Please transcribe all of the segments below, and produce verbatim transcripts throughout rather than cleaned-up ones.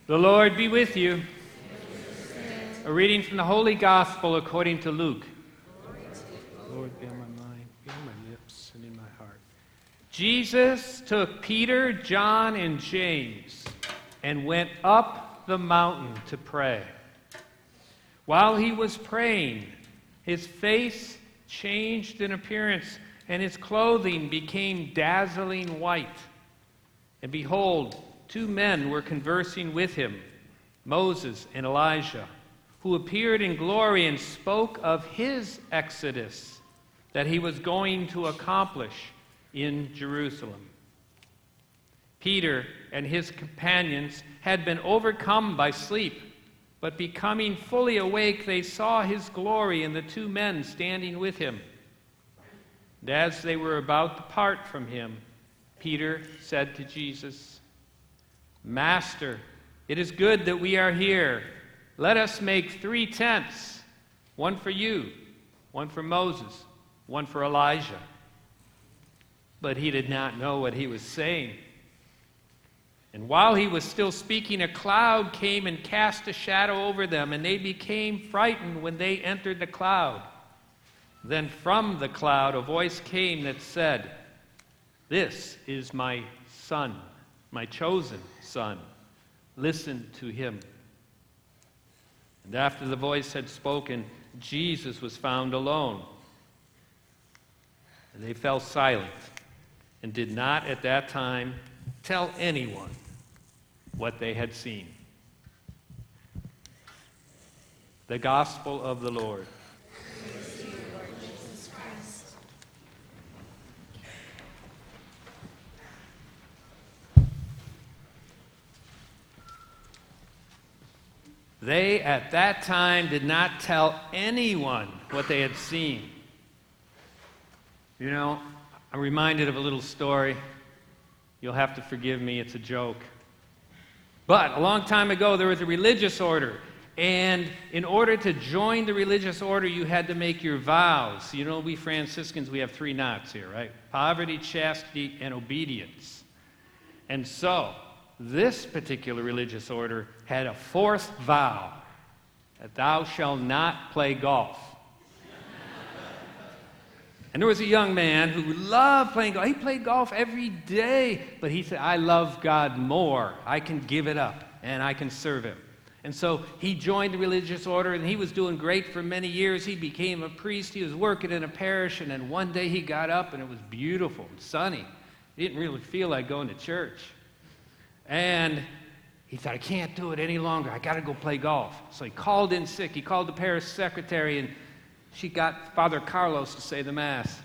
The Lord be with you. A reading from the Holy Gospel according to Luke. Lord, be on my mind, be on my lips, and in my heart. Jesus took Peter, John, and James and went up the mountain to pray. While he was praying, his face changed in appearance, and his clothing became dazzling white. And behold, two men were conversing with him, Moses and Elijah, who appeared in glory and spoke of his exodus that he was going to accomplish in Jerusalem. Peter and his companions had been overcome by sleep, but becoming fully awake, they saw his glory and the two men standing with him. And as they were about to part from him, Peter said to Jesus, "Master, it is good that we are here. Let us make three tents, one for you, one for Moses, one for Elijah." But he did not know what he was saying. And while he was still speaking, a cloud came and cast a shadow over them, and they became frightened when they entered the cloud. Then from the cloud a voice came that said, "This is my son, my chosen son. Listen to him." And after the voice had spoken, Jesus was found alone. And they fell silent and did not at that time tell anyone what they had seen. The Gospel of the Lord. Praise to you, Lord Jesus Christ. They at that time did not tell anyone what they had seen. You know, I'm reminded of a little story. You'll have to forgive me, it's a joke. But a long time ago, there was a religious order. And in order to join the religious order, you had to make your vows. You know, we Franciscans, we have three knots here, right? Poverty, chastity, and obedience. And so, this particular religious order had a fourth vow, that thou shalt not play golf. And there was a young man who loved playing golf. He played golf every day, but he said, "I love God more. I can give it up, and I can serve him." And so he joined the religious order, and he was doing great for many years. He became a priest. He was working in a parish, and then one day he got up, and it was beautiful and sunny. He didn't really feel like going to church. And he thought, "I can't do it any longer. I got to go play golf." So he called in sick. He called the parish secretary, and she got Father Carlos to say the Mass.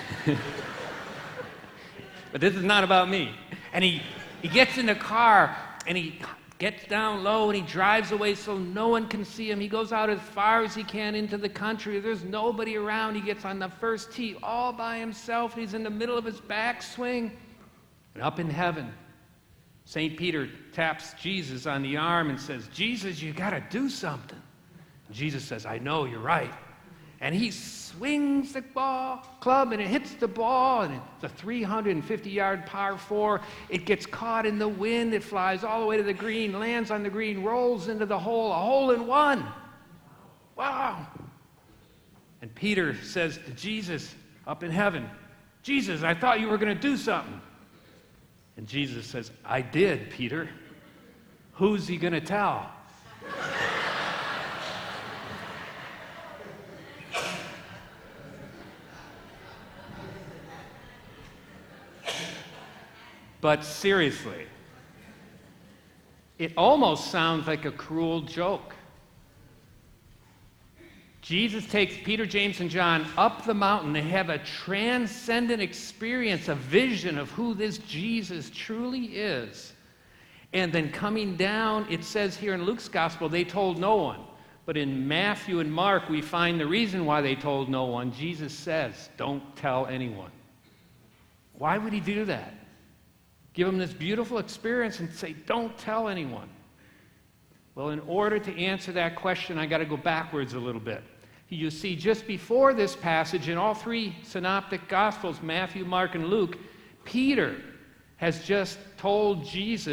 But this is not about me. And he, he gets in the car, and he gets down low, and he drives away so no one can see him. He goes out as far as he can into the country. There's nobody around. He gets on the first tee all by himself. He's in the middle of his backswing. And up in heaven, Saint Peter taps Jesus on the arm and says, "Jesus, you got to do something." And Jesus says, "I know, you're right." And he swings the ball, club, and it hits the ball, and it's a three hundred fifty yard par four. It gets caught in the wind. It flies all the way to the green, lands on the green, rolls into the hole, a hole in one. Wow. And Peter says to Jesus up in heaven, "Jesus, I thought you were going to do something." And Jesus says, "I did, Peter. Who's he going to tell?" But seriously, it almost sounds like a cruel joke. Jesus takes Peter, James, and John up the mountain. They have a transcendent experience, a vision of who this Jesus truly is. And then coming down, it says here in Luke's gospel, they told no one. But in Matthew and Mark, we find the reason why they told no one. Jesus says, "Don't tell anyone." Why would he do that? Give them this beautiful experience and say, "Don't tell anyone." Well, in order to answer that question, I got to go backwards a little bit. You see, just before this passage, in all three synoptic gospels, Matthew, Mark, and Luke, Peter has just told Jesus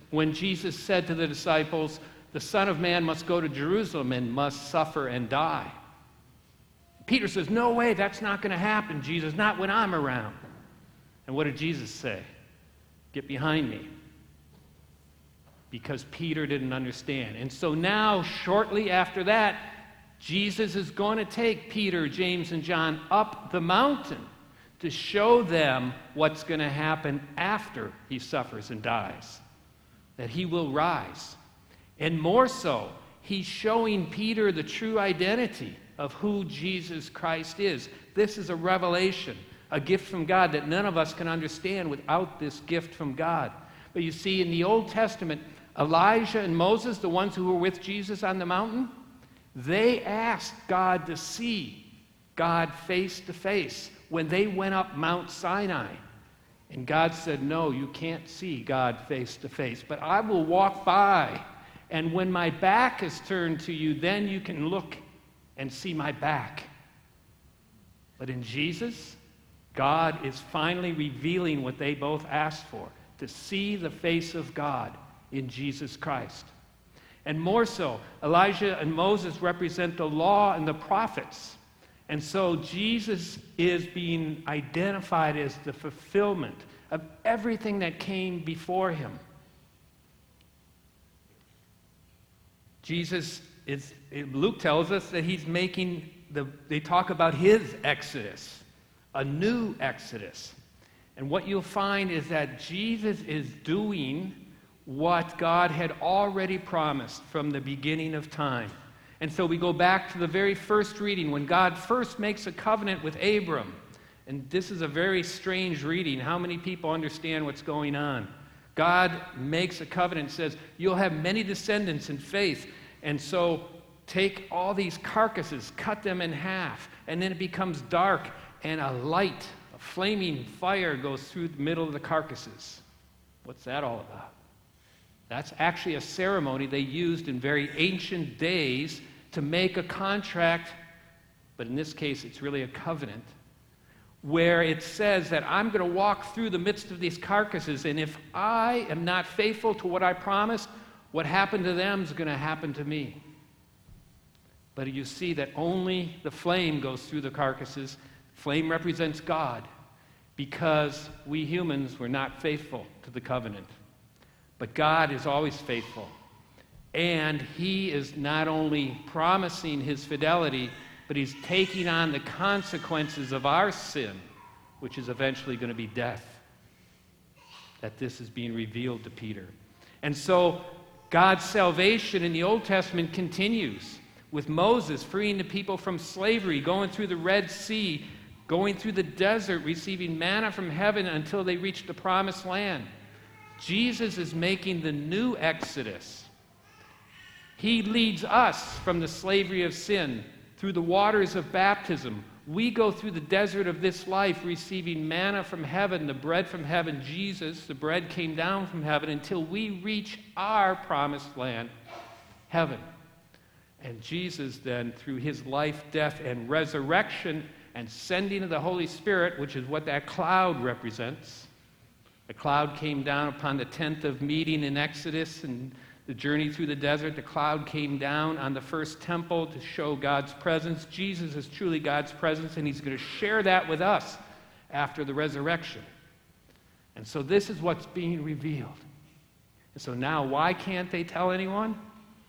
when Jesus said to the disciples, the Son of Man must go to Jerusalem and must suffer and die. Peter says, no way, that's not going to happen, Jesus, not when I'm around. And what did Jesus say? Get behind me. Because Peter didn't understand. And so now, shortly after that, Jesus is going to take Peter, James, and John up the mountain to show them what's going to happen after he suffers and dies. That he will rise. And more so, he's showing Peter the true identity of who Jesus Christ is. This is a revelation, a gift from God that none of us can understand without this gift from God. But you see, in the Old Testament, Elijah and Moses, the ones who were with Jesus on the mountain, they asked God to see God face to face when they went up Mount Sinai. And God said, no, you can't see God face to face, but I will walk by. And when my back is turned to you, then you can look and see my back. But in Jesus, God is finally revealing what they both asked for, to see the face of God in Jesus Christ. And more so, Elijah and Moses represent the law and the prophets. And so Jesus is being identified as the fulfillment of everything that came before him. Jesus is, Luke tells us that he's making, the, they talk about his exodus, a new exodus. And what you'll find is that Jesus is doing what God had already promised from the beginning of time. And so we go back to the very first reading when God first makes a covenant with Abram. And this is a very strange reading. How many people understand what's going on? God makes a covenant and says, you'll have many descendants in faith. And so take all these carcasses, cut them in half, and then it becomes dark, and a light, a flaming fire goes through the middle of the carcasses. What's that all about? That's actually a ceremony they used in very ancient days to make a contract, but in this case it's really a covenant, where it says that I'm going to walk through the midst of these carcasses, and if I am not faithful to what I promised, what happened to them is going to happen to me. But you see that only the flame goes through the carcasses. Flame represents God, because we humans were not faithful to the covenant. But God is always faithful. And he is not only promising his fidelity, but he's taking on the consequences of our sin, which is eventually going to be death. That this is being revealed to Peter. And so God's salvation in the Old Testament continues with Moses freeing the people from slavery, going through the Red Sea, going through the desert, receiving manna from heaven until they reached the promised land. Jesus is making the new exodus. He leads us from the slavery of sin through the waters of baptism. We go through the desert of this life receiving manna from heaven, the bread from heaven. Jesus, the bread, came down from heaven until we reach our promised land, heaven. And Jesus then, through his life, death, and resurrection and sending of the Holy Spirit, which is what that cloud represents. The cloud came down upon the tent of meeting in Exodus and the journey through the desert. The cloud came down on the first temple to show God's presence. Jesus is truly God's presence, and he's going to share that with us after the resurrection. And so this is what's being revealed. And so now, why can't they tell anyone?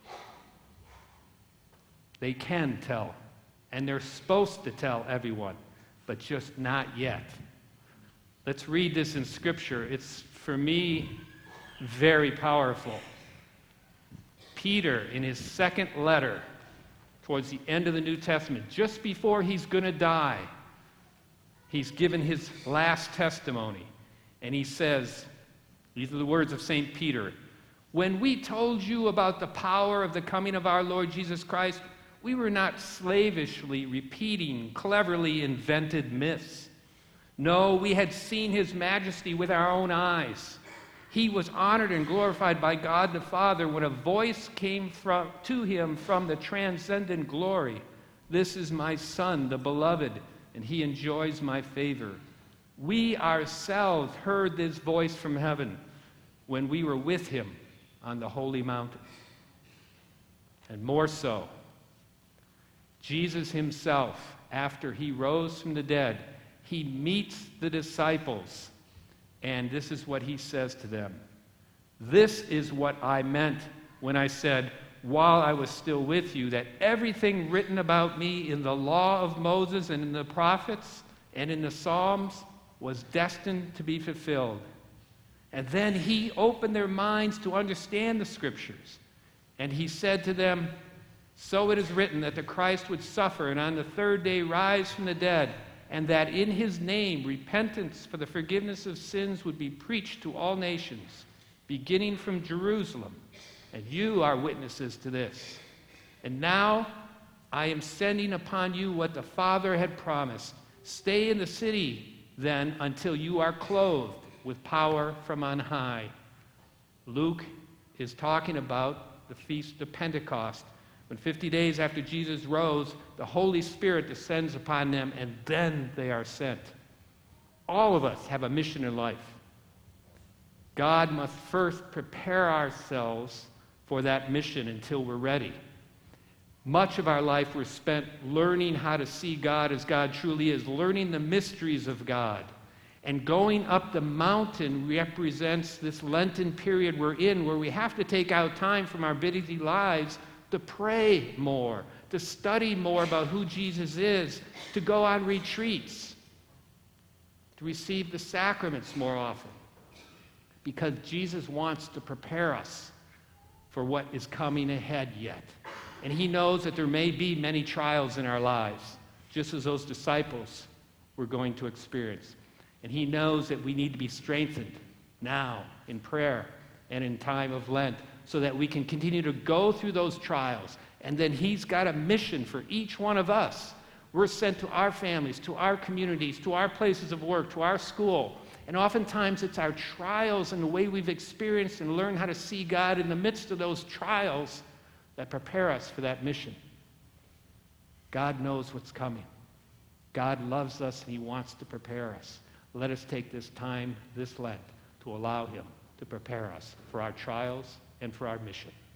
They can tell, and they're supposed to tell everyone, but just not yet. Let's read this in Scripture. It's, for me, very powerful. Peter, in his second letter, towards the end of the New Testament, just before he's going to die, he's given his last testimony. And he says, these are the words of Saint Peter, "When we told you about the power of the coming of our Lord Jesus Christ, we were not slavishly repeating cleverly invented myths. No, we had seen his majesty with our own eyes. He was honored and glorified by God the Father when a voice came from, to him from the transcendent glory. 'This is my Son, the beloved, and he enjoys my favor.' We ourselves heard this voice from heaven when we were with him on the holy mountain. And more so, Jesus himself, after he rose from the dead, he meets the disciples, and this is what he says to them. This is what I meant when I said, while I was still with you, that everything written about me in the law of Moses and in the prophets and in the Psalms was destined to be fulfilled. And then he opened their minds to understand the scriptures. And he said to them, so it is written that the Christ would suffer and on the third day rise from the dead, and that in his name repentance for the forgiveness of sins would be preached to all nations, beginning from Jerusalem. And you are witnesses to this. And now I am sending upon you what the Father had promised. Stay in the city then until you are clothed with power from on high. Luke is talking about the Feast of Pentecost. When fifty days after Jesus rose, the Holy Spirit descends upon them, and then they are sent. All of us have a mission in life. God must first prepare ourselves for that mission until we're ready. Much of our life we're spent learning how to see God as God truly is, learning the mysteries of God. And going up the mountain represents this Lenten period we're in, where we have to take out time from our busy lives to pray more, to study more about who Jesus is, to go on retreats, to receive the sacraments more often. Because Jesus wants to prepare us for what is coming ahead yet. And he knows that there may be many trials in our lives, just as those disciples were going to experience. And he knows that we need to be strengthened now in prayer and in time of Lent so that we can continue to go through those trials. And then he's got a mission for each one of us. We're sent to our families, to our communities, to our places of work, to our school. And oftentimes it's our trials and the way we've experienced and learned how to see God in the midst of those trials that prepare us for that mission. God knows what's coming. God loves us and he wants to prepare us. Let us take this time, this Lent, to allow him to prepare us for our trials and for our mission.